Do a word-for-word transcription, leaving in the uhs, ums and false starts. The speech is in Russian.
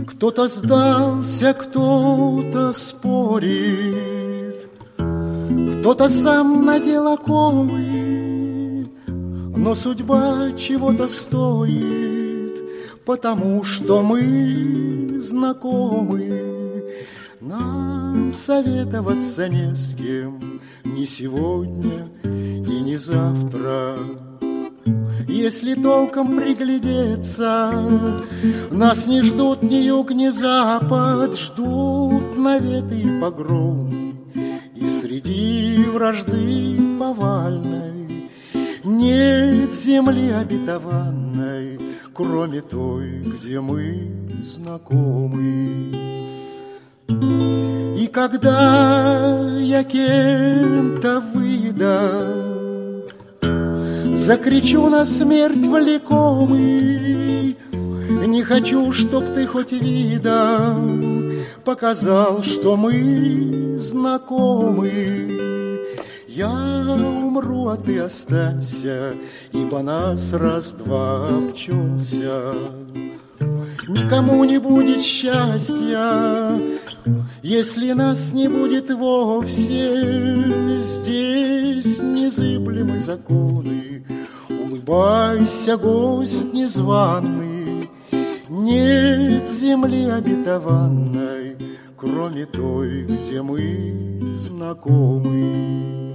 Кто-то сдался, кто-то спорит, кто-то сам надел оковы, но судьба чего-то стоит, потому что мы знакомы. Нам советоваться не с кем ни сегодня и ни завтра. Если толком приглядеться, нас не ждут ни юг, ни запад, ждут наветы и погромы. И среди вражды повальной нет земли обетованной, кроме той, где мы знакомы. И когда я кем-то выдам, закричу на смерть влекомый, не хочу, чтоб ты хоть видом показал, что мы знакомы. Я умру, а ты останься, ибо нас раз-два обчелся. Никому не будет счастья, если нас не будет вовсе. Здесь незыблемы законы. Улыбайся, гость незваный. Нет земли обетованной, кроме той, где мы знакомы.